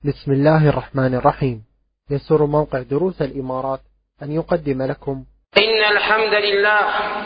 بسم الله الرحمن الرحيم. يسر موقع دروس الإمارات أن يقدم لكم إن الحمد لله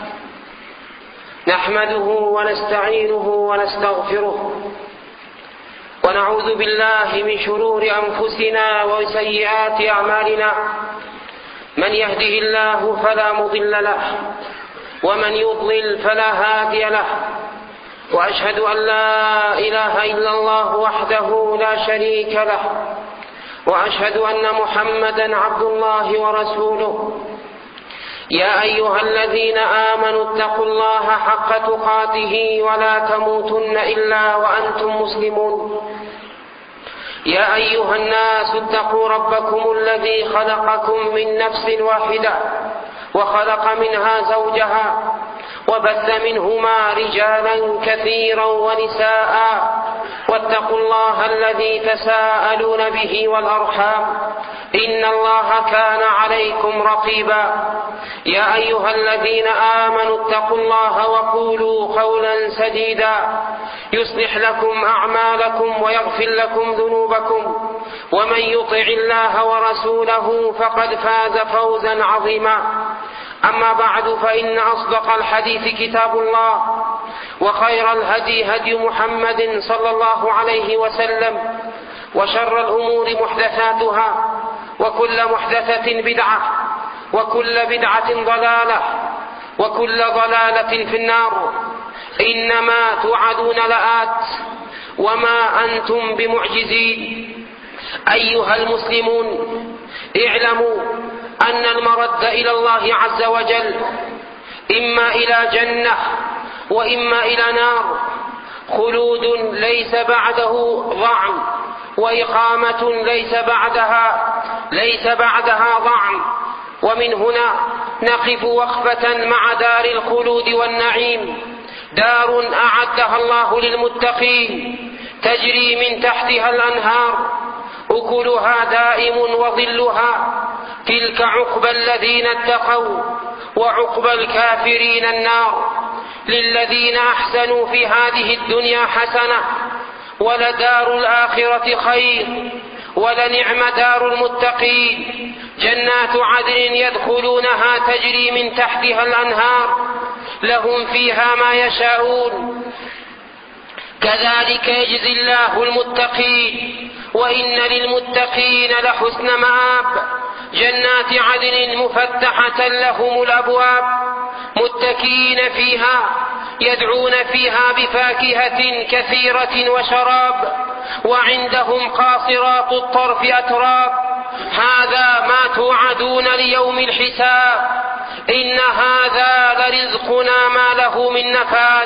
نحمده ونستعينه ونستغفره ونعوذ بالله من شرور أنفسنا وسيئات أعمالنا. من يهده الله فلا مضل له ومن يضلل فلا هادي له، وأشهد أن لا إله إلا الله وحده لا شريك له، وأشهد أن محمدا عبد الله ورسوله. يا أيها الذين آمنوا اتقوا الله حق تقاته ولا تموتن إلا وأنتم مسلمون. يا أيها الناس اتقوا ربكم الذي خلقكم من نفس واحدة وخلق منها زوجها وبث منهما رجالا كثيرا ونساء، واتقوا الله الذي تساءلون به والأرحام إن الله كان عليكم رقيبا. يا أيها الذين آمنوا اتقوا الله وقولوا قولا سديدا يصلح لكم أعمالكم ويغفر لكم ذنوبكم، ومن يطع الله ورسوله فقد فاز فوزا عظيما. أما بعد، فإن أصدق الحديث كتاب الله، وخير الهدي هدي محمد صلى الله عليه وسلم، وشر الأمور محدثاتها، وكل محدثة بدعة، وكل بدعة ضلالة، وكل ضلالة في النار. إنما توعدون لآت وما أنتم بمعجزين. أيها المسلمون، اعلموا أن المرد إلى الله عز وجل إما إلى جنة وإما إلى نار، خلود ليس بعده ضعن، وإقامة ليس بعدها ضعن. ومن هنا نقف وقفة مع دار الخلود والنعيم، دار أعدها الله للمتقين تجري من تحتها الأنهار، أكلها دائم وظلها. تلك عقبى الذين اتقوا، وعقبى الكافرين النار. للذين أحسنوا في هذه الدنيا حسنة، ولدار الآخرة خير، ولنعم دار المتقين. جنات عدن يدخلونها تجري من تحتها الأنهار، لهم فيها ما يشاءون، كذلك يجزي الله المتقين. وإن للمتقين لحسن مآب. جنات عدن مفتحة لهم الأبواب، متكئين فيها، يدعون فيها بفاكهة كثيرة وشراب، وعندهم قاصرات الطرف أتراب. هذا ما توعدون ليوم الحساب، إن هذا لرزقنا ما له من نفاد.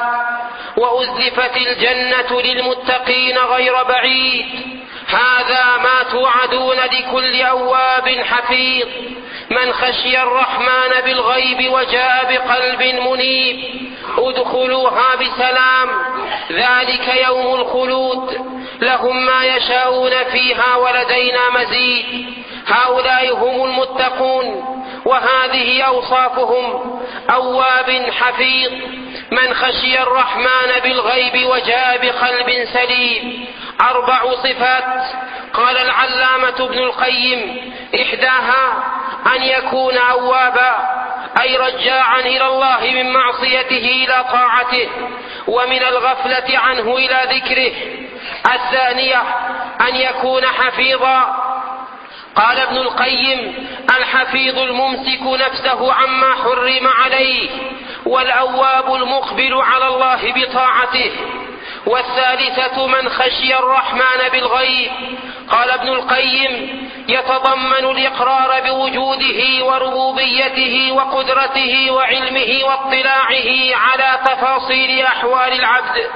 وأزلفت الجنة للمتقين غير بعيد، هذا ما توعدون لكل أواب حفيظ، من خشي الرحمن بالغيب وجاء بقلب منيب. ادخلوها بسلام، ذلك يوم الخلود، لهم ما يشاءون فيها ولدينا مزيد. هؤلاء هم المتقون، وهذه أوصافهم: أواب حفيظ، من خشي الرحمن بالغيب وجاء بقلب سليم. 4 صفات قال العلامة ابن القيم: إحداها أن يكون أوابا، أي رجاعا إلى الله من معصيته إلى طاعته، ومن الغفلة عنه إلى ذكره. الثانية أن يكون حفيظا. قال ابن القيم: الحفيظ الممسك نفسه عما حرم عليه، والأواب المقبل على الله بطاعته. والثالثة من خشي الرحمن بالغيب. قال ابن القيم: يتضمن الإقرار بوجوده وربوبيته وقدرته وعلمه واطلاعه على تفاصيل أحوال العبد،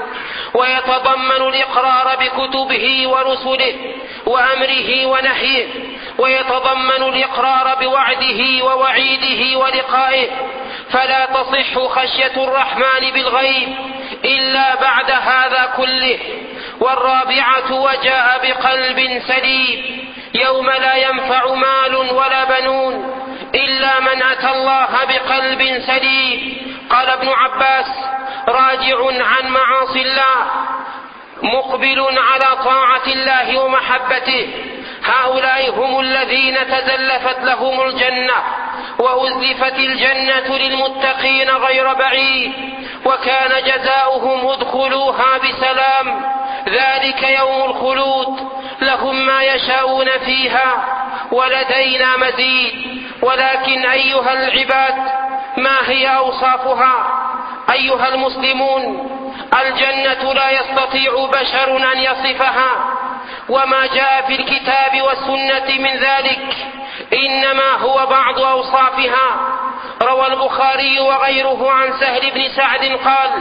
ويتضمن الإقرار بكتبه ورسله وأمره ونهيه، ويتضمن الإقرار بوعده ووعيده ولقائه. فلا تصح خشية الرحمن بالغيب إلا بعد هذا كله. والرابعة: وجاء بقلب سليم، يوم لا ينفع مال ولا بنون إلا من أتى الله بقلب سليم. قال ابن عباس: راجع عن معاصي الله مقبل على طاعة الله ومحبته، هؤلاء هم الذين تزلفت لهم الجنة وأزلفت الجنة للمتقين غير بعيد، وكان جزاؤهم ادخلوها بسلام، ذلك يوم الخلود، لهم ما يشاءون فيها ولدينا مزيد. ولكن أيها العباد، ما هي أوصافها؟ أيها المسلمون، الجنة لا يستطيع بشر أن يصفها، وما جاء في الكتاب والسنة من ذلك إنما هو بعض أوصافها. روى البخاري وغيره عن سهل بن سعد قال: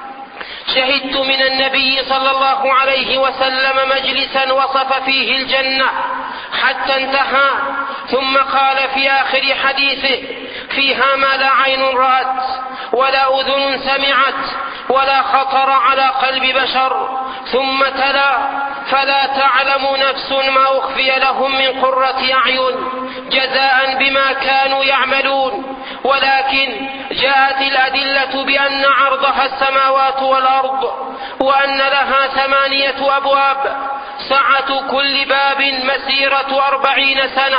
شهدت من النبي صلى الله عليه وسلم مجلسا وصف فيه الجنة حتى انتهى، ثم قال في آخر حديثه: فيها ما لا عين رأت ولا أذن سمعت ولا خطر على قلب بشر، ثم تلا: فلا تعلم نفس ما أخفي لهم من قرة أعين جزاء بما كانوا يعملون. ولكن جاءت الأدلة بأن عرضها السماوات والأرض، وأن لها 8 أبواب، سعة كل باب مسيرة 40 سنة،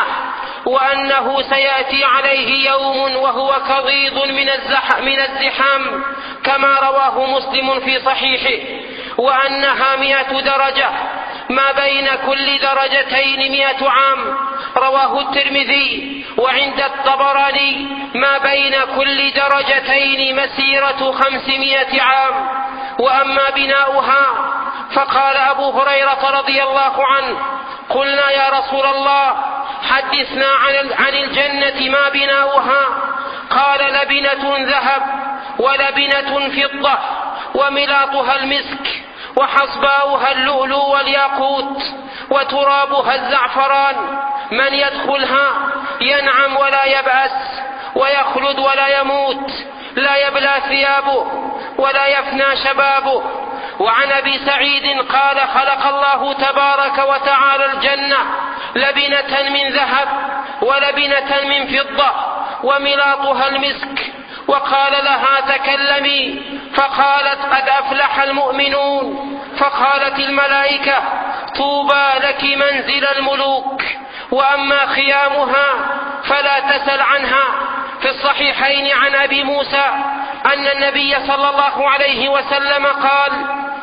وأنه سيأتي عليه يوم وهو كضيض من الزحام كما رواه مسلم في صحيحه، وأنها 100 درجة، ما بين كل درجتين 100 عام، رواه الترمذي. وعند الطبراني ما بين كل درجتين مسيرة 500 عام. وأما بناؤها فقال أبو هريرة رضي الله عنه: قلنا يا رسول الله حدثنا عن الجنة ما بناؤها؟ قال: لبنة ذهب ولبنة فضة وملاطها المسك وحصباؤها اللؤلؤ والياقوت وترابها الزعفران، من يدخلها ينعم ولا يبأس ويخلد ولا يموت، لا يبلى ثيابه ولا يفنى شبابه. وعن أبي سعيد قال: خلق الله تبارك وتعالى الجنة لبنة من ذهب ولبنة من فضة وملاطها المسك، وقال لها: تكلمي، فقالت: قد أفلح المؤمنون. فقالت الملائكة: طوبى لك منزل الملوك. وأما خيامها فلا تسل عنها. في الصحيحين عن أبي موسى أن النبي صلى الله عليه وسلم قال: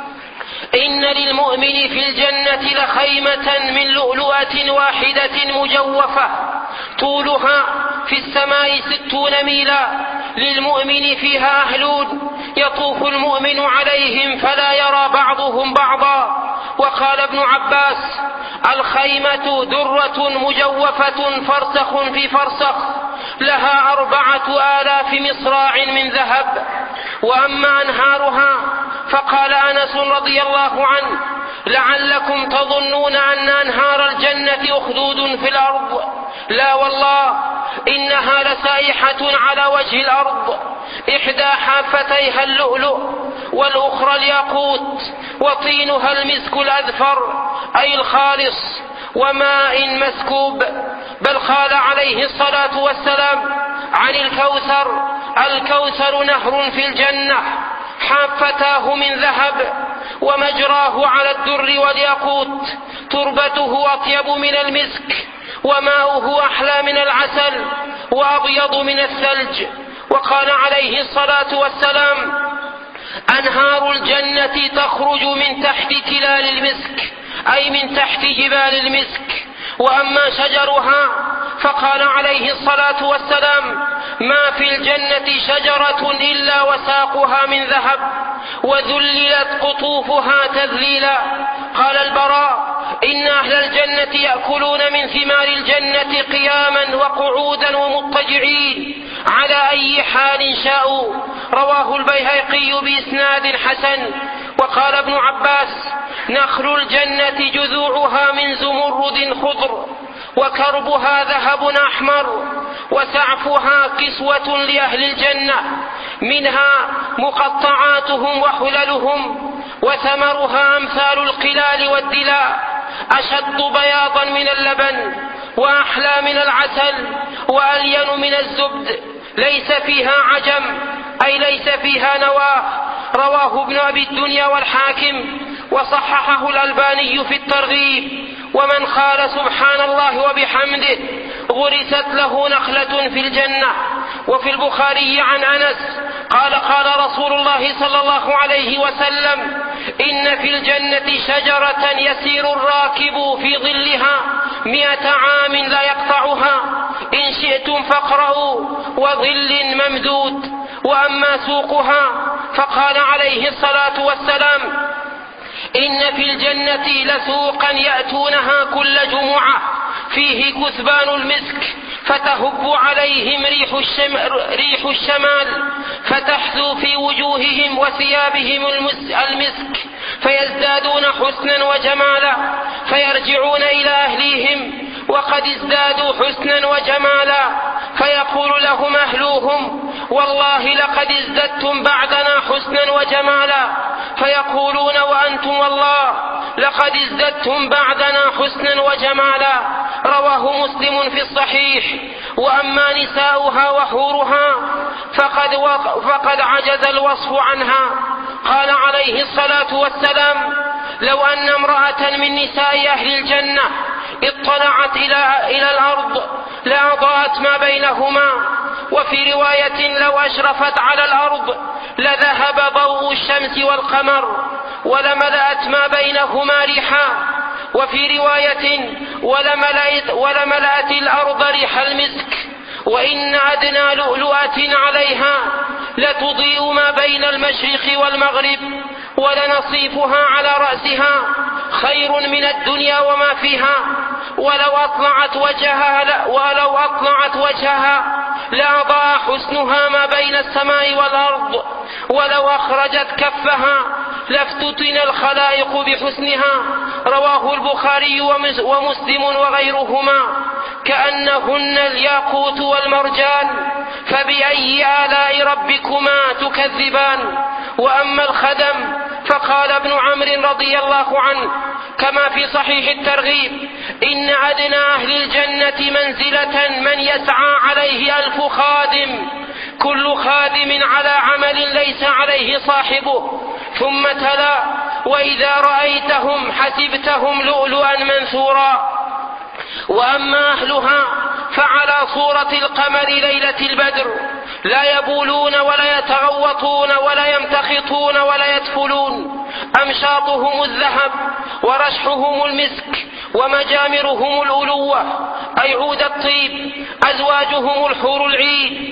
إن للمؤمن في الجنة لخيمة من لؤلؤة واحدة مجوفة طولها في السماء 60 ميلا، للمؤمن فيها أهلون يطوف المؤمن عليهم فلا يرى بعضهم بعضا. وقال ابن عباس: الخيمة درة مجوفة فرسخ في فرسخ، لها 4000 مصراع من ذهب. وأما أنهارها فقال أنس رضي الله عنه: لعلكم تظنون أن أنهار الجنة أخدود في الأرض، لا والله، إنها لسائحة على وجه الأرض، إحدى حافتيها اللؤلؤ والأخرى الياقوت، وطينها المسك الأذفر أي الخالص، وماء مسكوب. بل قال عليه الصلاة والسلام عن الكوثر: الكوثر نهر في الجنة حافتاه من ذهب ومجراه على الدر والياقوت، تربته أطيب من المسك وماؤه أحلى من العسل وأبيض من الثلج. وقال عليه الصلاة والسلام: أنهار الجنة تخرج من تحت تلال المسك أي من تحت جبال المسك. وأما شجرها فقال عليه الصلاة والسلام: ما في الجنة شجرة إلا وساقها من ذهب وذللت قطوفها تذليلا. قال البراء: إن أهل الجنة يأكلون من ثمار الجنة قياما وقعودا ومضطجعين على أي حال شاءوا. رواه البيهقي بإسناد حسن. وقال ابن عباس: نخل الجنة جذوعها من زمرد خضر وكربها ذهب أحمر وسعفها كسوة لأهل الجنة، منها مقطعاتهم وحللهم، وثمرها أمثال القلال والدلاء، أشد بياضا من اللبن وأحلى من العسل وألين من الزبد، ليس فيها عجم أي ليس فيها نواه. رواه ابن أبي الدنيا والحاكم. وصححه الألباني في الترغيب. ومن قال سبحان الله وبحمده غرست له نخلة في الجنة. وفي البخاري عن أنس قال قال رسول الله صلى الله عليه وسلم: إن في الجنة شجرة يسير الراكب في ظلها 100 عام لا يقطعها، إن شئتم فاقرؤوا، وظل ممدود. وأما سوقها فقال عليه الصلاة والسلام: إن في الجنة لسوقا يأتونها كل جمعة فيه كثبان المسك، فتهب عليهم ريح الشمال، فتحثو في وجوههم وثيابهم المسك، فيزدادون حسنا وجمالا، فيرجعون إلى أهليهم وقد ازدادوا حسنا وجمالا، فيقول لهم أهلوهم: والله لقد ازددتم بعدنا حسنا وجمالا، فيقولون: وأنتم والله لقد ازددتم بعدنا حسنا وجمالا. رواه مسلم في الصحيح. وأما نساؤها وحورها فقد عجز الوصف عنها. قال عليه الصلاة والسلام: لو أن امرأة من نساء أهل الجنة اطلعت إلى الأرض لأضاءت ما بينهما. وفي رواية: لو أشرفت على الأرض لذهب ضوء الشمس والقمر ولملأت ما بينهما ريحا. وفي رواية: ولملأت الأرض ريح المسك. وإن أدنى لؤلؤة عليها لتضيء ما بين المشرق والمغرب، ولنصيفها على رأسها خير من الدنيا وما فيها. ولو أطلعت وجهها لأضاء حسنها ما بين السماء والأرض. ولو أخرجت كفها لافتتن الخلائق بحسنها. رواه البخاري ومسلم وغيرهما. كأنهن الياقوت والمرجان، فبأي آلاء ربكما تكذبان. وأما الخدم فقال ابن عمرو رضي الله عنه كما في صحيح الترغيب: إن أدنى أهل الجنة منزلة من يسعى عليه 1000 خادم، كل خادم على عمل ليس عليه صاحبه. ثم تلا: وإذا رأيتهم حسبتهم لؤلؤا منثورا. وأما أهلها فعلى صورة القمر ليلة البدر، لا يبولون ولا يتغوطون ولا يمتخطون ولا يدفلون. أمشاطهم الذهب ورشحهم المسك ومجامرهم الألوة أي عود الطيب. أزواجهم الحور العين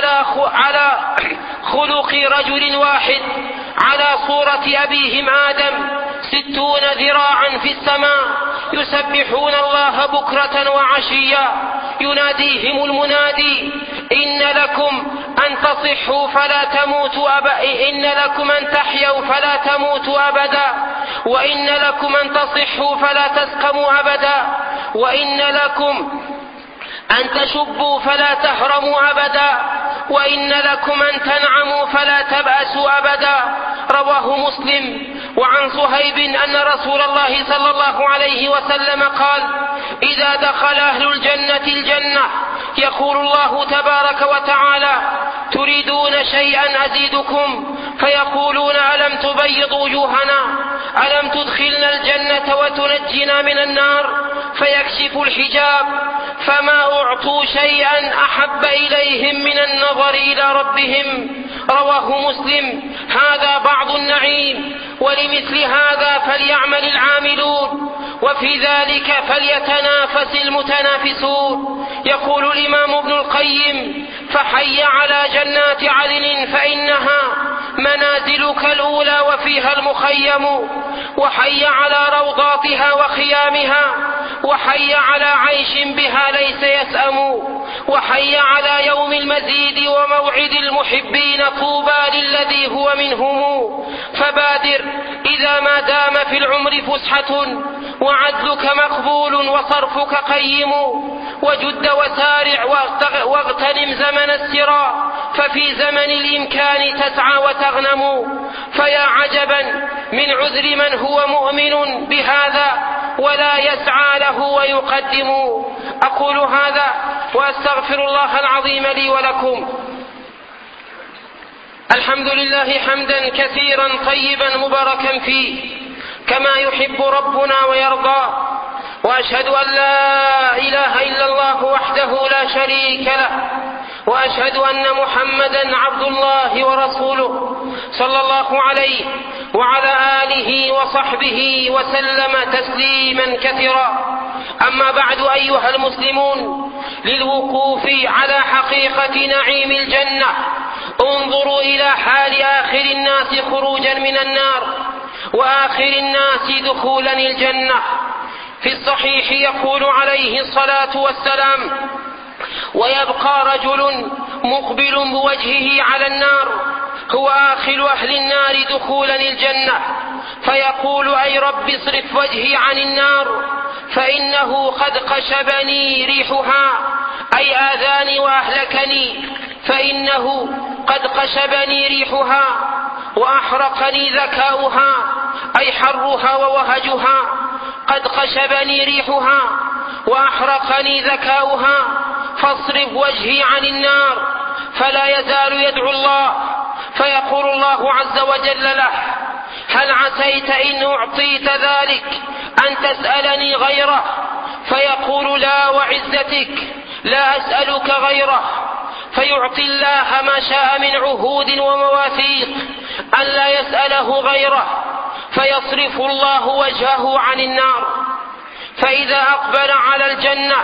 على خلق رجل واحد، على صورة أبيهم آدم، 60 ذراعا في السماء، يسبحون الله بكرة وعشيا. يناديهم المنادي: إن لكم أن تصحوا فلا تموتوا إن لكم أن تحيوا فلا تموتوا أبدا، وإن لكم أن تصحوا فلا تسقموا أبدا، وإن لكم أن تشبوا فلا تهرموا أبدا، وإن لكم أن تنعموا فلا تبأسوا أبدا. رواه مسلم. وعن صهيب أن رسول الله صلى الله عليه وسلم قال: إذا دخل أهل الجنة الجنة يقول الله تبارك وتعالى: تريدون شيئا أزيدكم؟ فيقولون: ألم تبيض وجوهنا؟ ألم تدخلنا الجنة وتنجنا من النار؟ فيكشف الحجاب فما أعطوا شيئا أحب إليهم من النظر إلى ربهم. رواه مسلم. هذا بعض النعيم، ولمثل هذا فليعمل العاملون، وفي ذلك فليتنافس المتنافسون. يقول الإمام ابن القيم: فحي على جنات عدن فإنها منازلك الأولى وفيها المخيم، وحي على روضاتها وخيامها، وحي على عيش بها ليس يسأم، وحي على يوم المزيد وموعد المحبين، طوبى للذي هو منهم. فبادر إذا ما دام في العمر فسحة، وعدلك مقبول وصرفك قيم، وجد وسارع واغتنم زمن السراء، ففي زمن الإمكان تسعى وتغنم. فيا عجبا من عذر من هو مؤمن بهذا ولا يسعى له ويقدم. أقول هذا وأستغفر الله العظيم لي ولكم. الحمد لله حمدا كثيرا طيبا مباركا فيه، كما يحب ربنا ويرضى، وأشهد أن لا إله إلا الله وحده لا شريك له، وأشهد أن محمدا عبد الله ورسوله صلى الله عليه وعلى آله وصحبه وسلم تسليما كثيرا. أما بعد أيها المسلمون، للوقوف على حقيقة نعيم الجنة انظروا إلى حال آخر الناس خروجا من النار وآخر الناس دخولا الجنة. في الصحيح يقول عليه الصلاة والسلام: ويبقى رجل مقبل بوجهه على النار هو آخر أهل النار دخولا الجنة، فيقول: أي رب اصرف وجهي عن النار فإنه قد قشبني ريحها، أي آذاني وأهلكني، فإنه قد قشبني ريحها، وأحرقني ذكاؤها، أي حرها ووهجها، قد قشبني ريحها وأحرقني ذكاؤها، فاصرف وجهي عن النار. فلا يزال يدعو الله، فيقول الله عز وجل له: هل عسيت إن أعطيت ذلك أن تسألني غيره؟ فيقول: لا وعزتك لا أسألك غيره. فيعطي الله ما شاء من عهود ومواثيق أن لا يسأله غيره، فيصرف الله وجهه عن النار. فإذا أقبل على الجنة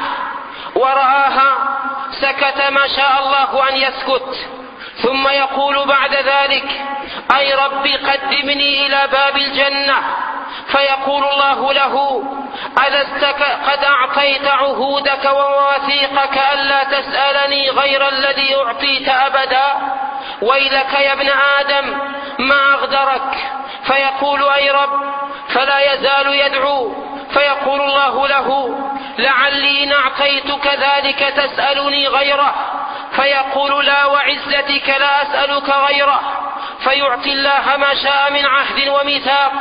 ورآها سكت ما شاء الله أن يسكت، ثم يقول بعد ذلك: أي رب قدمني إلى باب الجنة. فيقول الله له: ألست قد أعطيت عهودك ومواثيقك ألا تسألني غير الذي أعطيت أبدا؟ ويلك يا ابن آدم ما أغدرك. فيقول: أي رب. فلا يزال يدعو، فيقول الله له: لعلي إن أعطيتك ذلك تسألني غيره. فيقول: لا وعزتك لا أسألك غيره. فيعطي الله ما شاء من عهد وميثاق،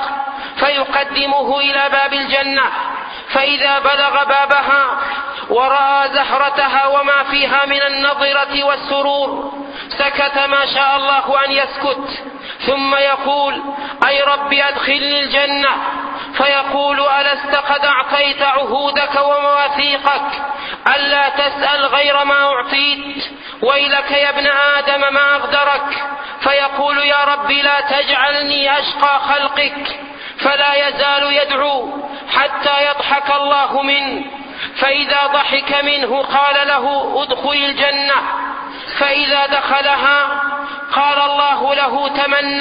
فيقدمه إلى باب الجنة. فإذا بلغ بابها ورأى زهرتها وما فيها من النظرة والسرور سكت ما شاء الله أن يسكت، ثم يقول: أي رب أدخلني الجنة. فيقول: ألست قد أعطيت عهودك ومواثيقك ألا تسأل غير ما أعطيت؟ ويلك يا ابن آدم ما أغدرك. فيقول: يا رب لا تجعلني أشقى خلقك. فلا يزال يدعو حتى يضحك الله منه، فإذا ضحك منه قال له: ادخل الجنة. فإذا دخلها قال الله له: تمنى.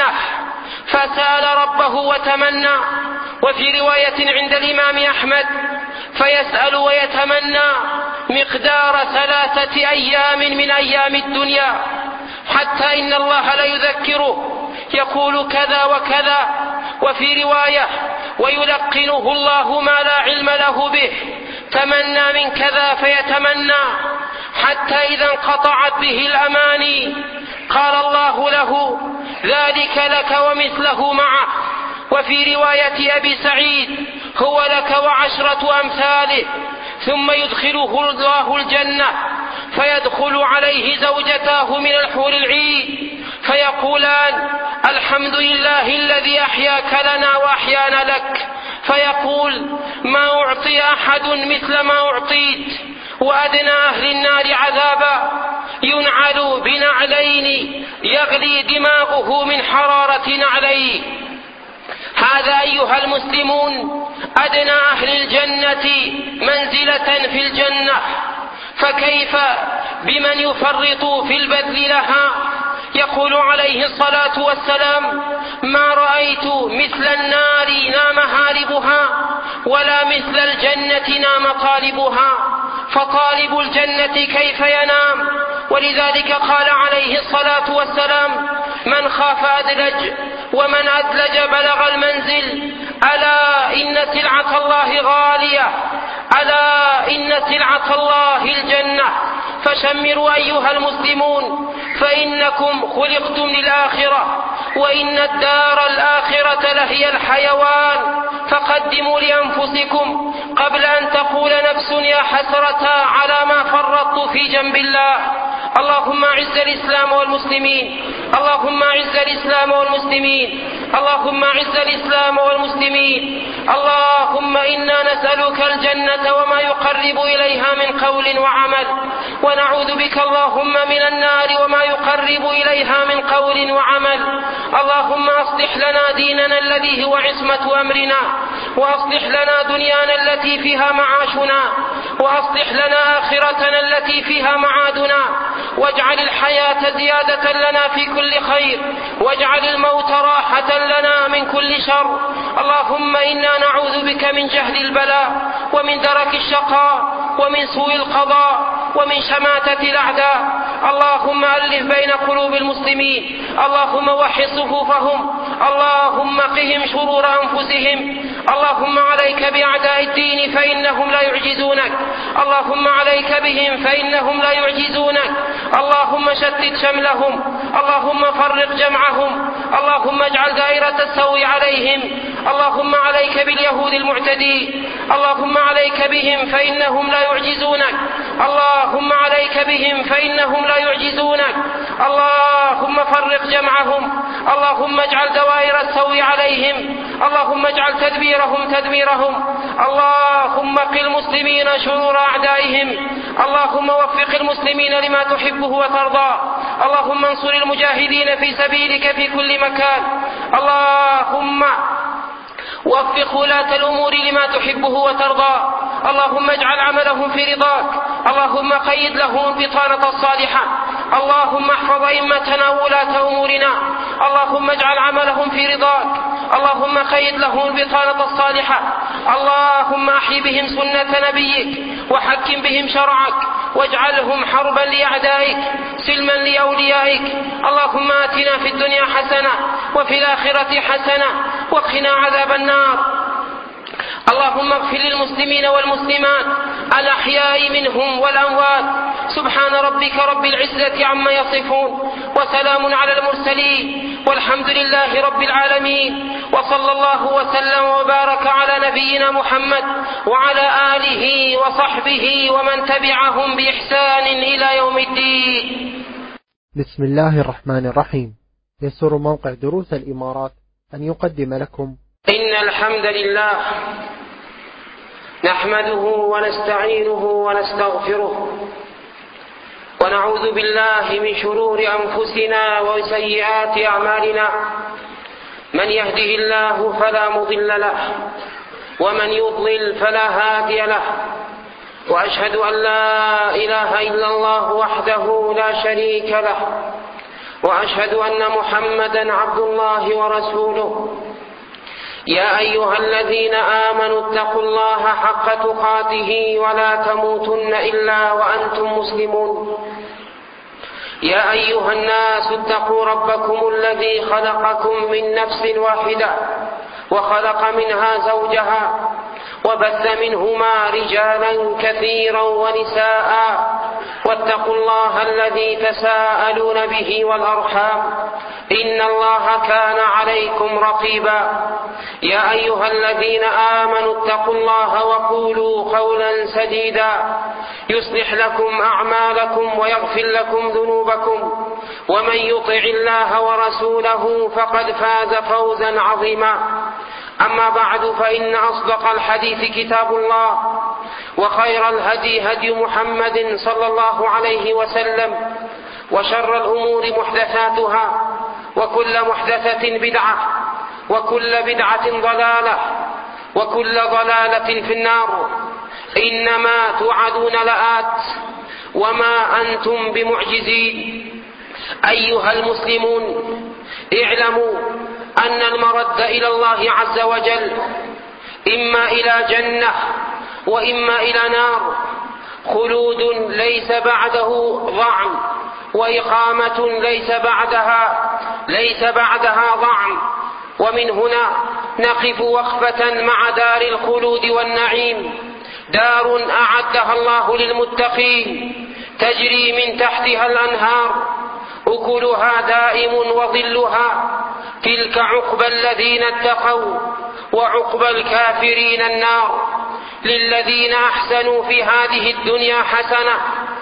فسأل ربه وتمنى. وفي رواية عند الإمام أحمد: فيسأل ويتمنى مقدار 3 أيام من أيام الدنيا، حتى إن الله ليذكره يقول كذا وكذا. وفي رواية: ويلقنه الله ما لا علم له به، تمنى من كذا فيتمنى، حتى إذا انقطعت به الأماني قال الله له: ذلك لك ومثله معه. وفي رواية أبي سعيد: هو لك و10 أمثاله. ثم يدخله الله الجنة، فيدخل عليه زوجتاه من الحور العين، فيقولان: الحمد لله الذي أحياك لنا وأحيانا لك. فيقول: ما أعطي أحد مثل ما أعطيت. وأدنى أهل النار عذابا ينعل بنعلين يغلي دماغه من حرارة نعليه. هذا أيها المسلمون أدنى أهل الجنة منزلة في الجنة، فكيف بمن يفرط في البذل لها؟ يقول عليه الصلاة والسلام: ما رأيت مثل النار نام هاربها ولا مثل الجنة نام طالبها. فطالب الجنة كيف ينام؟ ولذلك قال عليه الصلاة والسلام: من خاف أدلج، ومن أدلج بلغ المنزل. ألا إن سلعة الله غالية، ألا إن سلعة الله الجنة. فشمروا أيها المسلمون، فإنكم خلقتم للآخرة، وإن الدار الآخرة لهي الحيوان. فقدموا لأنفسكم قبل أن تقول نفس يا حسرة على ما فرطت في جنب الله. اللهم أعز الإسلام والمسلمين، اللهم أعز الإسلام والمسلمين، اللهم أعز الإسلام والمسلمين. اللهم إنا نسألك الجنة وما يقرب إليها من قول وعمل، ونعوذ بك اللهم من النار وما يقرب إليها من قول وعمل. اللهم أصلح لنا ديننا الذي هو عصمة أمرنا، وأصلح لنا دنيانا التي فيها معاشنا، وأصلح لنا آخرتنا التي فيها معادنا، واجعل الحياة زيادة لنا في كل خير، واجعل الموت راحة لنا من كل شر. اللهم إنا نعوذ بك من جهل البلاء، ومن درك الشقاء، ومن سوء القضاء، ومن شماتة الأعداء. اللهم ألف بين قلوب المسلمين، اللهم وحد صفوفهم، اللهم قهم شرور أنفسهم. اللهم عليك بأعداء الدين فإنهم لا يعجزونك، اللهم عليك بهم فإنهم لا يعجزونك. اللهم شتت شملهم، اللهم فرق جمعهم، اللهم اجعل دائرة السوء عليهم. اللهم عليك باليهود المعتدين، اللهم عليك بهم فإنهم لا يعجزونك، اللهم عليك بهم فإنهم لا يعجزونك. اللهم فرق جمعهم، اللهم اجعل دوائر السوء عليهم، اللهم اجعل تدبيرهم تدميرهم. اللهم قِ المسلمين شرور أعدائهم، اللهم وفق المسلمين لما تحبه وترضاه. اللهم انصر المجاهدين في سبيلك في كل مكان. اللهم وفق ولاة الأمور لما تحبه وترضاه. اللهم اجعل عملهم في رضاك، اللهم قيد لهم البطانة الصالحة. اللهم احفظ أئمتنا وولاة أمورنا، اللهم اجعل عملهم في رضاك، اللهم قيد لهم البطانة الصالحة. اللهم أحي بهم سنة نبيك، وحكم بهم شرعك، واجعلهم حربا لأعدائك، سلما لأوليائك. اللهم آتنا في الدنيا حسنة، وفي الآخرة حسنة، وقنا عذاب النار. اللهم اغفر للمسلمين والمسلمات الأحياء منهم والأموات. سبحان ربك رب العزة عما يصفون، وسلام على المرسلين، والحمد لله رب العالمين. وصلى الله وسلم وبارك على نبينا محمد وعلى آله وصحبه ومن تبعهم بإحسان إلى يوم الدين. بسم الله الرحمن الرحيم. يسر موقع دروس الإمارات أن يقدم لكم إن الحمد لله نحمده ونستعينه ونستغفره، ونعوذ بالله من شرور أنفسنا وسيئات أعمالنا. من يهده الله فلا مضل له، ومن يضلل فلا هادي له. وأشهد أن لا إله إلا الله وحده لا شريك له، وأشهد أن محمدا عبد الله ورسوله. يا أيها الذين آمنوا اتقوا الله حق تقاته ولا تموتن إلا وأنتم مسلمون. يا أيها الناس اتقوا ربكم الذي خلقكم من نفس واحدة، وخلق منها زوجها، وبث منهما رجالا كثيرا ونساء. واتقوا الله الذي تساءلون به والأرحام، إن الله كان عليكم رقيبا. يا أيها الذين آمنوا اتقوا الله وقولوا قولا سديدا يصلح لكم أعمالكم ويغفر لكم ذنوبكم، ومن يطع الله ورسوله فقد فاز فوزا عظيما. أما بعد، فإن أصدق الحديث كتاب الله، وخير الهدي هدي محمد صلى الله عليه وسلم، وشر الأمور محدثاتها، وكل محدثة بدعة، وكل بدعة ضلالة، وكل ضلالة في النار. إنما توعدون لآت، وما أنتم بمعجزين. أيها المسلمون، اعلموا أن المرد إلى الله عز وجل إما إلى جنة وإما إلى نار، خلود ليس بعده ضعن، وإقامة ليس بعدها ضعن. ومن هنا نقف وقفة مع دار الخلود والنعيم، دار أعدها الله للمتقين، تجري من تحتها الأنهار، أكلها دائم وظلها. تلك عقبى الذين اتقوا، وعقبى الكافرين النار. للذين أحسنوا في هذه الدنيا حسنة،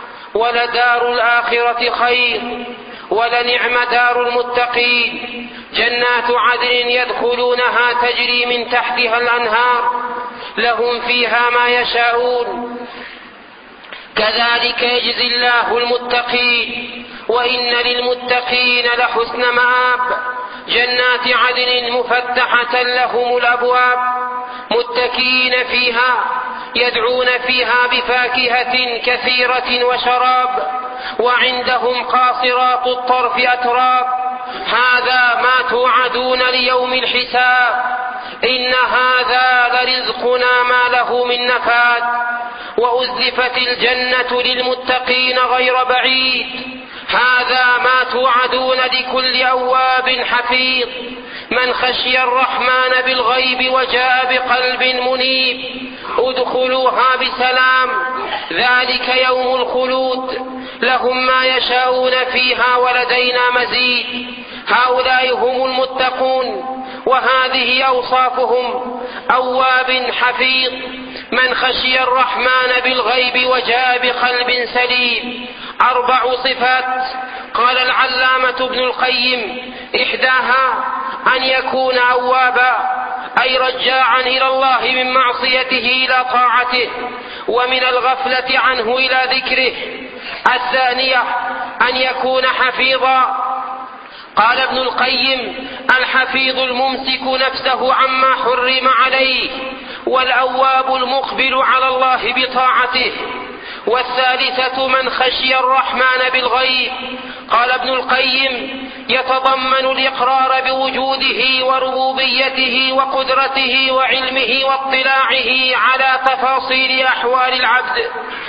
ولدار الآخرة خير، ولنعم دار المتقين. جنات عدن يدخلونها تجري من تحتها الأنهار لهم فيها ما يشاءون كذلك يجزي الله المتقين وإن للمتقين لحسن مآب جنات عدن مفتحة لهم الأبواب متكئين فيها يدعون فيها بفاكهة كثيرة وشراب وعندهم قاصرات الطرف أتراب هذا ما توعدون ليوم الحساب إن هذا لرزقنا ما له من نفاد وأزلفت الجنة للمتقين غير بعيد هذا ما توعدون لكل أواب حفيظ من خشي الرحمن بالغيب وجاء بقلب منيب ادخلوها بسلام ذلك يوم الخلود لهم ما يشاءون فيها ولدينا مزيد هؤلاء هم المتقون وهذه أوصافهم أواب حفيظ من خشي الرحمن بالغيب وجاء بقلب سليم 4 صفات قال العلامة ابن القيم إحداها أن يكون أوابا أي رجاعا إلى الله من معصيته إلى طاعته ومن الغفلة عنه إلى ذكره الثانية أن يكون حفيظا قال ابن القيم الحفيظ الممسك نفسه عما حرم عليه والأواب المقبل على الله بطاعته والثالثة من خشي الرحمن بالغيب قال ابن القيم يتضمن الإقرار بوجوده وربوبيته وقدرته وعلمه واطلاعه على تفاصيل أحوال العبد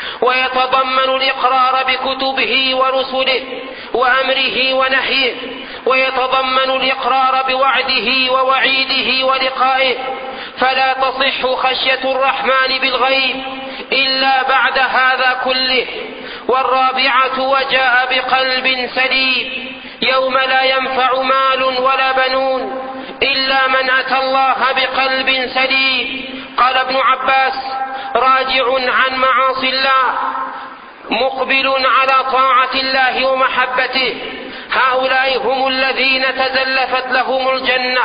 ويتضمن الإقرار بكتبه ورسله وأمره ونهيه ويتضمن الإقرار بوعده ووعيده ولقائه فلا تصح خشية الرحمن بالغيب إلا بعد هذا كله والرابعة وجاء بقلب سليم يوم لا ينفع مال ولا بنون إلا من أتى الله بقلب سليم قال ابن عباس راجع عن معاصي الله مقبل على طاعة الله ومحبته هؤلاء هم الذين تزلفت لهم الجنة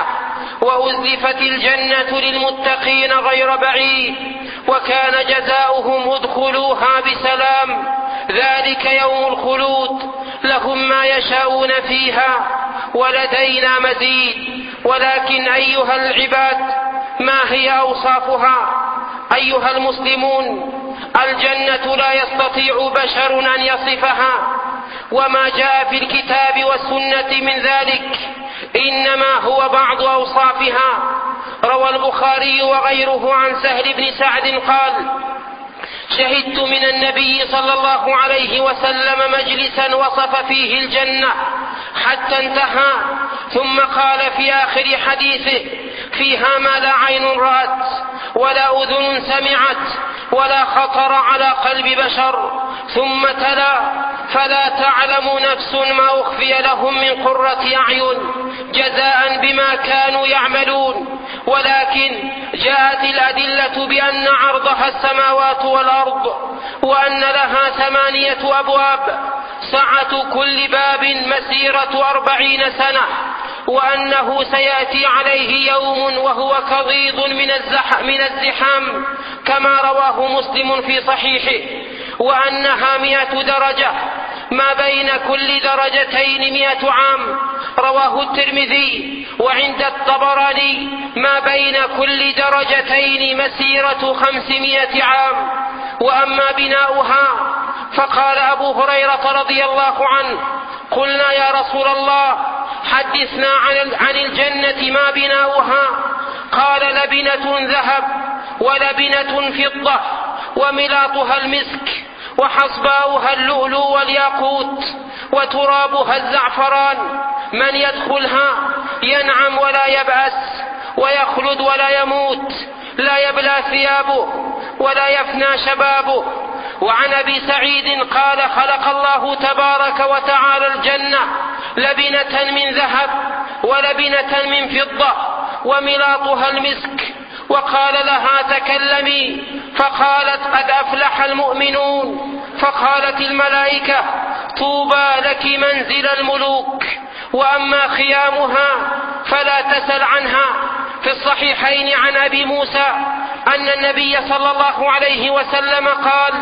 وأزلفت الجنة للمتقين غير بعيد وكان جزاؤهم ادخلوها بسلام ذلك يوم الخلود لهم ما يشاءون فيها ولدينا مزيد ولكن أيها العباد ما هي أوصافها أيها المسلمون الجنة لا يستطيع بشر أن يصفها وما جاء في الكتاب والسنة من ذلك إنما هو بعض أوصافها روى البخاري وغيره عن سهل بن سعد قال شهدت من النبي صلى الله عليه وسلم مجلسا وصف فيه الجنة حتى انتهى ثم قال في آخر حديثه فيها ما لا عين رأت ولا أذن سمعت ولا خطر على قلب بشر ثم تلا فلا تعلم نفس ما أخفي لهم من قرة أعين جزاء بما كانوا يعملون ولكن جاءت الأدلة بأن عرضها السماوات والأرض وأن لها 8 أبواب سعة كل باب مسيرة 40 سنة وأنه سيأتي عليه يوم وهو كضيض من الزحام كما رواه مسلم في صحيحه وأنها 100 درجة ما بين كل درجتين 100 عام رواه الترمذي وعند الطبراني ما بين كل درجتين مسيرة 500 عام وأما بناؤها فقال أبو هريرة رضي الله عنه قلنا يا رسول الله حدثنا عن الجنة ما بناؤها قال لبنة ذهب ولبنة فضة وملاطها المسك وحصباؤها اللؤلؤ والياقوت وترابها الزعفران من يدخلها ينعم ولا يبأس ويخلد ولا يموت لا يبلى ثيابه ولا يفنى شبابه وعن أبي سعيد قال خلق الله تبارك وتعالى الجنة لبنة من ذهب ولبنة من فضة وملاطها المسك وقال لها تكلمي فقالت قد أفلح المؤمنون فقالت الملائكة طوبى لك منزل الملوك وأما خيامها فلا تسل عنها. في الصحيحين عن أبي موسى أن النبي صلى الله عليه وسلم قال: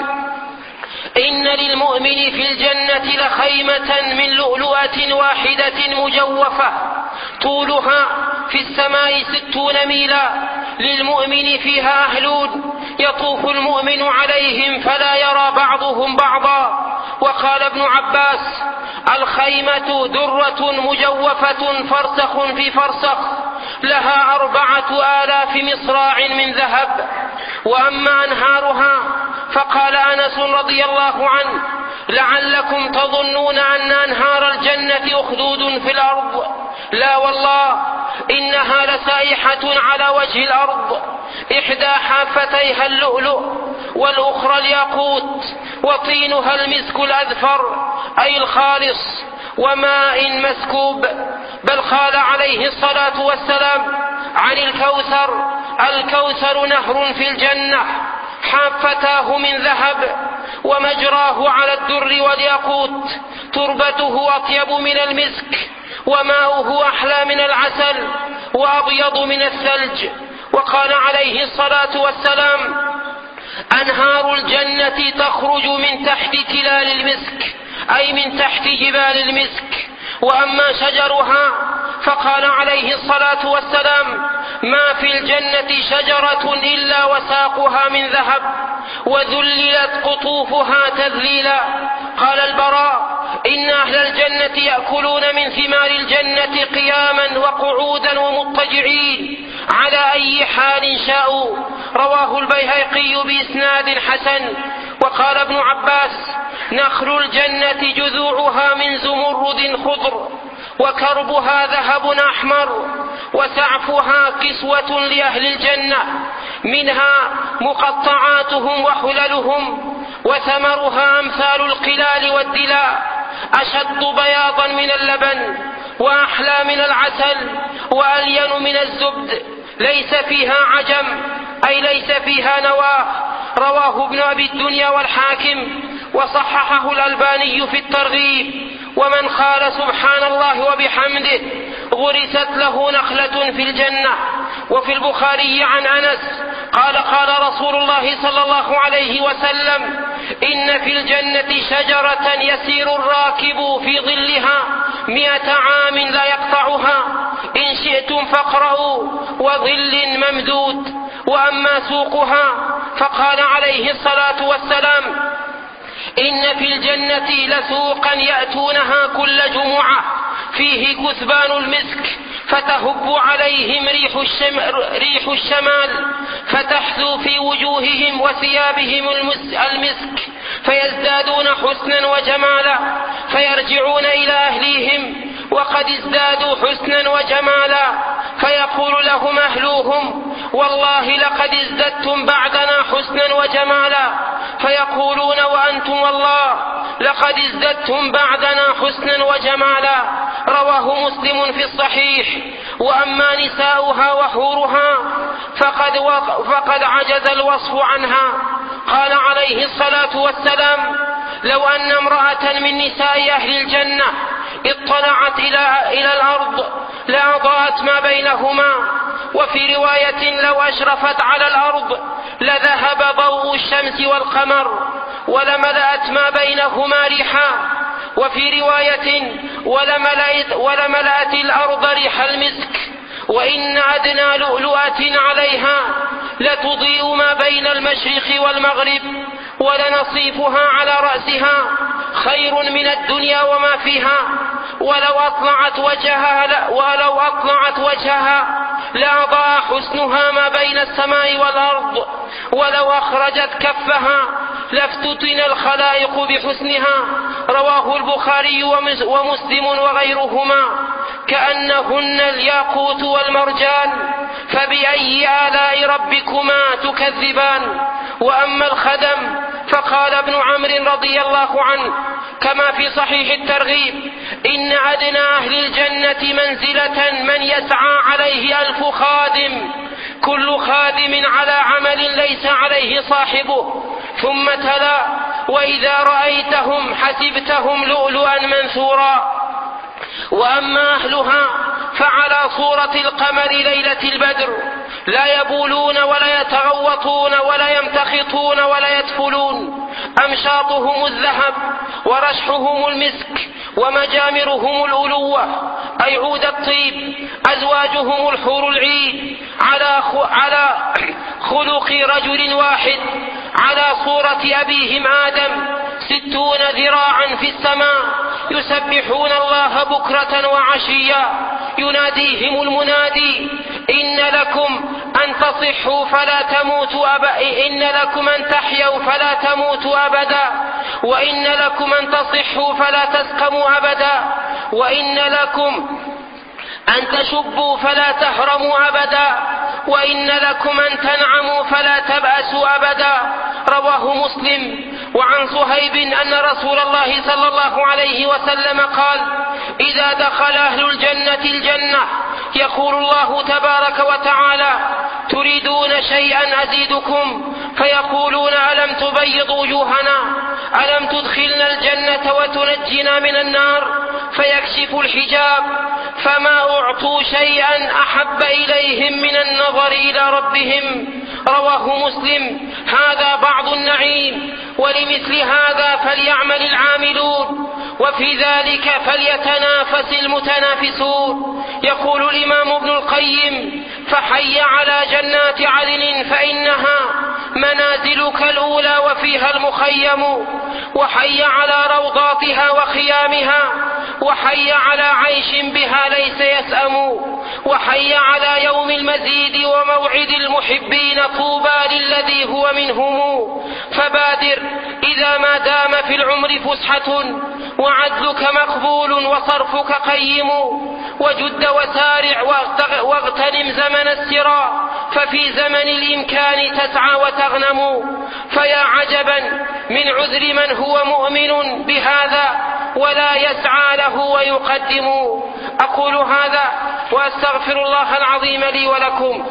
إن للمؤمن في الجنة لخيمة من لؤلؤة واحدة مجوفة طولها في السماء 60 ميلا، للمؤمن فيها أهلون يطوف المؤمن عليهم فلا يرى بعضهم بعضا. وقال ابن عباس: الخيمة درة مجوفة فرسخ في فرسخ لها 4000 مصراع من ذهب. وأما أنهارها فقال أنس رضي الله عنه: لعلكم تظنون أن أنهار الجنة أخدود في الأرض، لا والله إنها لسائحة على وجه الأرض، إحدى حافتيها اللؤلؤ والأخرى الياقوت، وطينها المسك الأذفر أي الخالص، وماء مسكوب. بل قال عليه الصلاة والسلام عن الكوثر: الكوثر نهر في الجنة حافتاه من ذهب ومجراه على الدر والياقوت، تربته أطيب من المسك وماؤه أحلى من العسل وأبيض من الثلج. وقال عليه الصلاة والسلام: أنهار الجنة تخرج من تحت تلال المسك أي من تحت جبال المسك. وأما شجرها فقال عليه الصلاة والسلام: ما في الجنة شجرة إلا وساقها من ذهب وذللت قطوفها تذليلا. قال البراء: إن أهل الجنة يأكلون من ثمار الجنة قياما وقعودا ومضطجعين على أي حال شاءوا. رواه البيهقي بإسناد حسن. وقال ابن عباس: نخل الجنة جذوعها من زمرد خضر وكربها ذهب أحمر وسعفها كسوة لأهل الجنة، منها مقطعاتهم وحللهم، وثمرها أمثال القلال والدلاء، أشد بياضا من اللبن وأحلى من العسل وألين من الزبد، ليس فيها عجم أي ليس فيها نواه. رواه ابن أبي الدنيا والحاكم وصححه الألباني في الترغيب. ومن قال سبحان الله وبحمده غرست له نخلة في الجنة. وفي البخاري عن أنس قال: قال رسول الله صلى الله عليه وسلم: إن في الجنة شجرة يسير الراكب في ظلها 100 عام لا يقطعها، إن شئتم فاقرؤوا، وظل ممدود. وأما سوقها فقال عليه الصلاة والسلام: إن في الجنة لسوقا يأتونها كل جمعة فيه كثبان المسك، فتهب عليهم ريح الشمال، فتحثو في وجوههم وثيابهم المسك، فيزدادون حسنا وجمالا، فيرجعون إلى أهليهم وقد ازدادوا حسنا وجمالا، فيقول لهم أهلوهم: والله لقد ازددتم بعدنا حسنا وجمالا، فيقولون: وأنتم والله لقد ازددتم بعدنا حسنا وجمالا. رواه مسلم في الصحيح. وأما نساؤها وحورها فقد عجز الوصف عنها. قال عليه الصلاة والسلام: لو أن امرأة من نساء أهل الجنة اطلعت إلى الأرض لأضاءت ما بينهما. وفي رواية: لو أشرفت على الأرض لذهب ضوء الشمس والقمر ولملأت ما بينهما ريحا. وفي رواية: ولملأت الأرض ريح المسك. وإن أدنى لؤلؤة عليها لتضيء ما بين المشرق والمغرب، ولنصيفها على رأسها خير من الدنيا وما فيها. ولو أطلعت وجهها لأضاء حسنها ما بين السماء والأرض، ولو أخرجت كفها لافتتن الخلائق بحسنها. رواه البخاري ومسلم وغيرهما. كأنهن الياقوت والمرجان، فبأي آلاء ربكما تكذبان. وأما الخدم فقال ابن عمرو رضي الله عنه كما في صحيح الترغيب: إن أدنى أهل الجنة منزلة من يسعى عليه 1000 خادم، كل خادم على عمل ليس عليه صاحبه. ثم تلا: وإذا رأيتهم حسبتهم لؤلؤا منثورا. وأما أهلها فعلى صورة القمر ليلة البدر، لا يبولون ولا يتغوطون ولا يمتخطون ولا يدفلون، أمشاطهم الذهب ورشحهم المسك ومجامرهم الألوة أي عود الطيب، أزواجهم الحور العين، على خلق رجل واحد، على صورة أبيهم آدم، 60 ذراعا في السماء، يسبحون الله بكرة وعشيا، يناديهم المنادي إن لكم أن تصحوا فلا تموتوا إن لكم أن تحيوا فلا تموتوا أبدا، وإن لكم أن تصحوا فلا تسقموا أبدا، وإن لكم أن تشبوا فلا تهرموا أبدا، وإن لكم أن تنعموا فلا تبأسوا أبدا. رواه مسلم. وعن صهيب أن رسول الله صلى الله عليه وسلم قال: إذا دخل أهل الجنة الجنة يقول الله تبارك وتعالى: تريدون شيئا أزيدكم؟ فيقولون: ألم تبيض وجوهنا؟ ألم تدخلنا الجنة وتنجنا من النار؟ فيكشف الحجاب فما أعطوا شيئا أحب إليهم من النظر إلى ربهم. رواه مسلم. هذا بعض النعيم، ولمثل هذا فليعمل العاملون، وفي ذلك فليتنافس المتنافسون. يقول الإمام ابن القيم: فحي على جنات عدن فإنها منازلك الأولى وفيها المخيم، وحي على روضاتها وخيامها، وحي على عيش بها ليس يسأم، وحي على يوم المزيد وموعد المحبين، طوبى للذي هو منهم. فبادر إذا ما دام في العمر فسحة، وعدلك مقبول وصرفك قيم، وجد وسارع واغتنم زمن السراء، ففي زمن الإمكان تسعى وتغنم. فيا عجبا من عذر من هو مؤمن بهذا ولا يسعى له ويقدم. أقول هذا وأستغفر الله العظيم لي ولكم.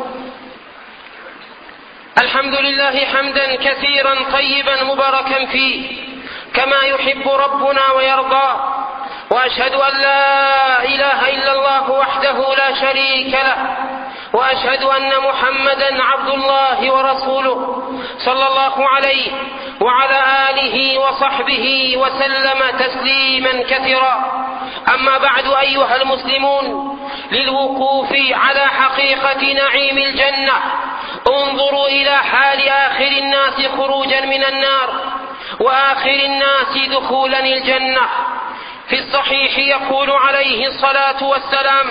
الحمد لله حمدا كثيرا طيبا مباركا فيه كما يحب ربنا ويرضى، وأشهد أن لا إله إلا الله وحده لا شريك له، وأشهد أن محمدا عبد الله ورسوله صلى الله عليه وعلى آله وصحبه وسلم تسليما كثيرا. أما بعد أيها المسلمون، للوقوف على حقيقة نعيم الجنة انظروا إلى حال آخر الناس خروجا من النار وآخر الناس دخولا الجنة. في الصحيح يقول عليه الصلاة والسلام: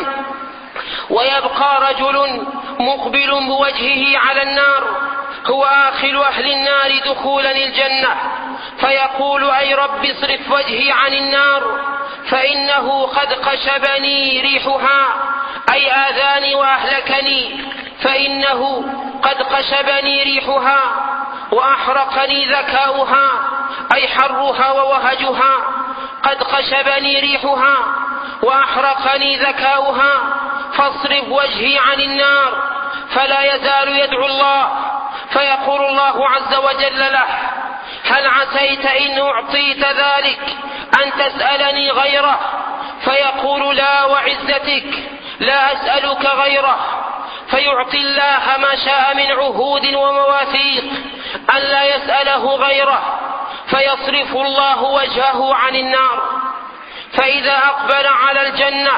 ويبقى رجل مقبل بوجهه على النار هو آخر أهل النار دخولا الجنة، فيقول: أي رب اصرف وجهي عن النار فإنه قد قشبني ريحها، أي آذاني وأهلكني، فإنه قد قشبني ريحها، وأحرقني ذكاؤها، أي حرها ووهجها، قد قشبني ريحها وأحرقني ذكاؤها، فاصرف وجهي عن النار. فلا يزال يدعو الله، فيقول الله عز وجل له: هل عسيت إن أعطيت ذلك أن تسألني غيره؟ فيقول: لا وعزتك لا أسألك غيره. فيعطي الله ما شاء من عهود ومواثيق أن لا يسأله غيره، فيصرف الله وجهه عن النار. فإذا أقبل على الجنة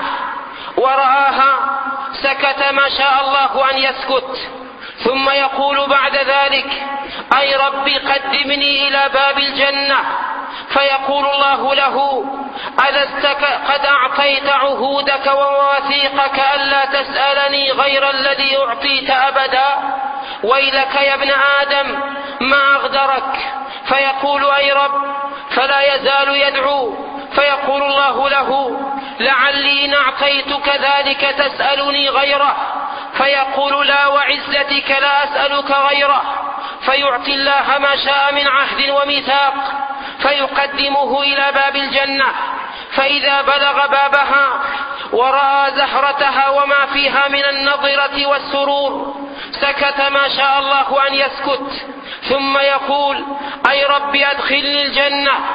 ورآها سكت ما شاء الله أن يسكت، ثم يقول بعد ذلك: أي ربي قدمني إلى باب الجنة. فيقول الله له: ألست قد أعطيت عهودك ومواثيقك ألا تسألني غير الذي أعطيت أبدا؟ ويلك يا ابن آدم ما أغدرك. فيقول: أي رب. فلا يزال يدعو، فيقول الله له: لعلي إن أعطيتك ذلك تسألني غيره. فيقول: لا وعزتك لا أسألك غيره. فيعطي الله ما شاء من عهد وميثاق، فيقدمه إلى باب الجنة. فإذا بلغ بابها ورأى زهرتها وما فيها من النضرة والسرور سكت ما شاء الله أن يسكت، ثم يقول: أي رب أدخلني الجنة.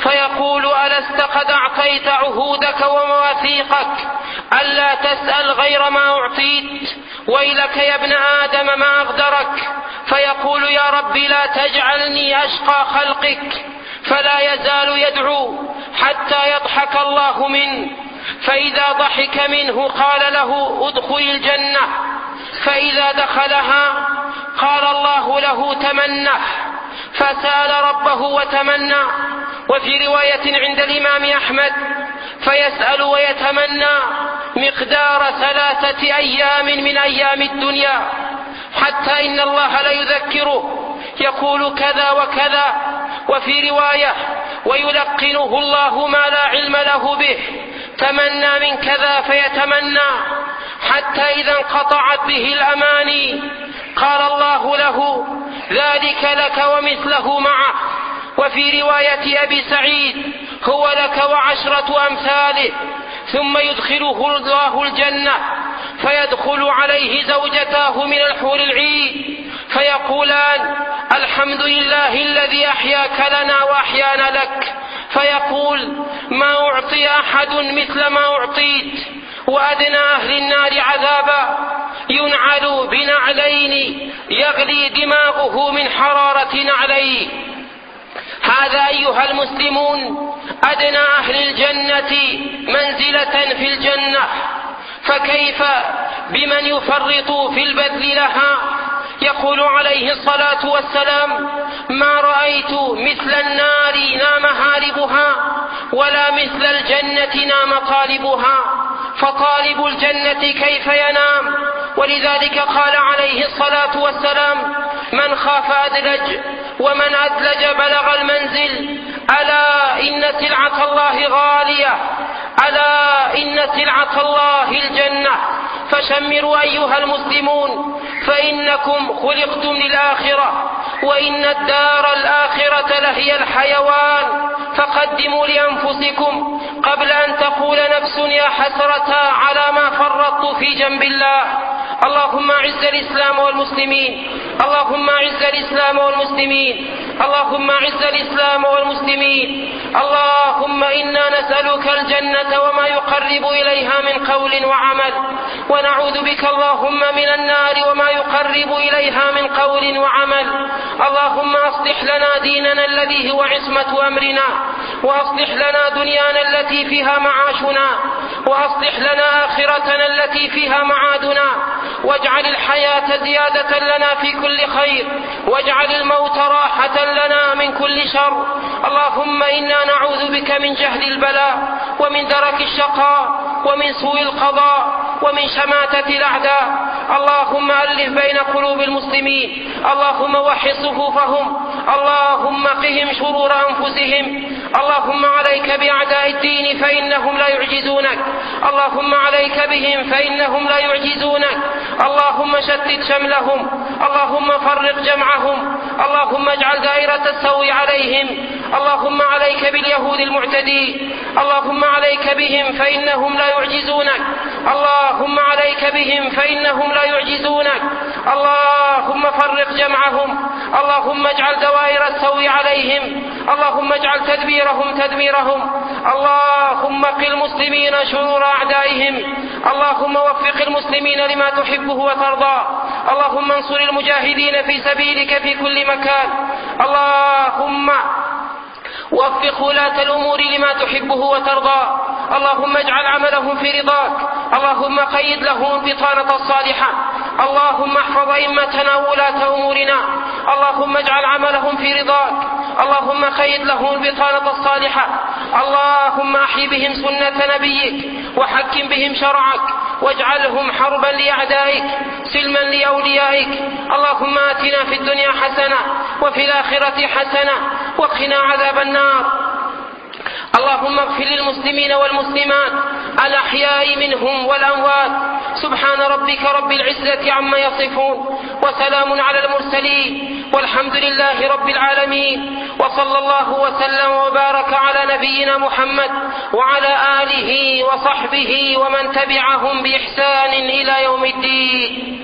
فيقول: ألست قد أعطيت عهودك ومواثيقك ألا تسأل غير ما أعطيت؟ ويلك يا ابن آدم ما أغدرك. فيقول: يا رب لا تجعلني أشقى خلقك. فلا يزال يدعو حتى يضحك الله منه، فإذا ضحك منه قال له: ادخل الجنة. فإذا دخلها قال الله له: تمنه. فسأل ربه وتمنى. وفي رواية عند الإمام أحمد: فيسأل ويتمنى مقدار 3 أيام من أيام الدنيا، حتى إن الله ليذكره يقول كذا وكذا. وفي رواية: ويلقنه الله ما لا علم له به، تمنى من كذا فيتمنى حتى إذا انقطعت به الأماني قال الله له: ذلك لك ومثله معه. وفي رواية أبي سعيد: هو لك و10 أمثاله. ثم يدخله الله الجنة، فيدخل عليه زوجتاه من الحور العين فيقولان: الحمد لله الذي أحياك لنا وأحيانا لك. فيقول: ما أعطي أحد مثل ما أعطيت. وأدنى أهل النار عذابا ينعل بنعلين يغلي دماغه من حرارة نعليه. هذا أيها المسلمون أدنى أهل الجنة منزلة في الجنة، فكيف بمن يفرط في البذل لها؟ يقول عليه الصلاة والسلام: ما رأيت مثل النار نام هاربها ولا مثل الجنة نام طالبها. فطالب الجنة كيف ينام؟ ولذلك قال عليه الصلاة والسلام: من خاف أدلج ومن أدلج بلغ المنزل. ألا إن سلعة الله غالية، ألا إن سلعة الله الجنة. فشمروا أيها المسلمون، فإنكم خلقتم للآخرة، وإن الدار الآخرة لهي الحيوان. فقدموا لأنفسكم قبل أن تقول نفس يا حسرة على ما فرطت في جنب الله. اللهم أعز الإسلام والمسلمين، اللهم أعز الإسلام والمسلمين، اللهم أعز الإسلام والمسلمين. اللهم إنا نسألك الجنة وما يقرب إليها من قول وعمل، ونعوذ بك اللهم من النار وما يقرب إليها من قول وعمل. اللهم أصلح لنا ديننا الذي هو عصمة أمرنا، وأصلح لنا دنيانا التي فيها معاشنا، وأصلح لنا آخرتنا التي فيها معادنا، واجعل الحياة زيادة لنا في كل خير، واجعل الموت راحة لنا من كل شر. اللهم إنا نعوذ بك من جهد البلاء، ومن درك الشقاء، ومن سوء القضاء، ومن شماتة الأعداء. اللهم ألف بين قلوب المسلمين، اللهم وحد صفوفهم، اللهم قهم شرور أنفسهم. اللهم عليك بأعداء الدين فإنهم لا يعجزونك، اللهم عليك بهم فإنهم لا يعجزونك. اللهم شتت شملهم، اللهم فرق جمعهم، اللهم اجعل دائرة السوء عليهم. اللهم عليك باليهود المعتدين، اللهم عليك بهم فإنهم لا يعجزونك، اللهم عليك بهم فإنهم لا يعجزونك. اللهم فرق جمعهم، اللهم اجعل دوائر السوء عليهم، اللهم اجعل تدبيرهم تدميرهم. اللهم قِ المسلمين شرور أعدائهم، اللهم وفق المسلمين لما تحبه وترضى. اللهم انصر المجاهدين في سبيلك في كل مكان. اللهم وفق ولاة الأمور لما تحبه وترضى. اللهم اجعل عملهم في رضاك، اللهم قيد لهم البطانة الصالحة. اللهم احفظ أئمتنا وولاة أمورنا، اللهم اجعل عملهم في رضاك، اللهم قيد لهم البطانة الصالحة. اللهم أحي بهم سنة نبيك، وحكم بهم شرعك، واجعلهم حربا لأعدائك سلما لأوليائك. اللهم آتنا في الدنيا حسنة وفي الآخرة حسنة وقنا عذاب النار. اللهم اغفر للمسلمين والمسلمات الأحياء منهم والأموات. سبحان ربك رب العزة عما يصفون، وسلام على المرسلين، والحمد لله رب العالمين. وصلى الله وسلم وبارك على نبينا محمد وعلى آله وصحبه ومن تبعهم بإحسان إلى يوم الدين.